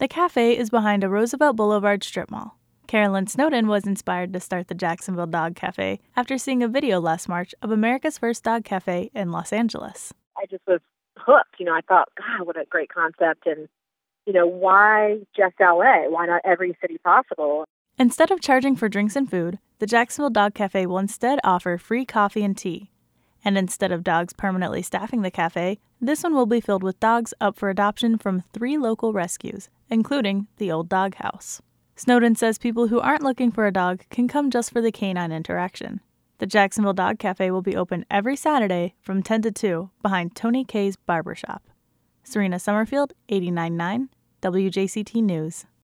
The cafe is behind a Roosevelt Boulevard strip mall. Carolyn Snowden was inspired to start the Jacksonville Dog Cafe after seeing a video last March of America's first dog cafe in Los Angeles. I just was hooked. I thought, God, what a great concept. And, why just LA? Why not every city possible? Instead of charging for drinks and food, the Jacksonville Dog Cafe will instead offer free coffee and tea. And instead of dogs permanently staffing the cafe, this one will be filled with dogs up for adoption from 3 local rescues, including the Old Dog House. Snowden says people who aren't looking for a dog can come just for the canine interaction. The Jacksonville Dog Cafe will be open every Saturday from 10 to 2 behind Tony K's Barbershop. Serena Summerfield, 89.9 WJCT News.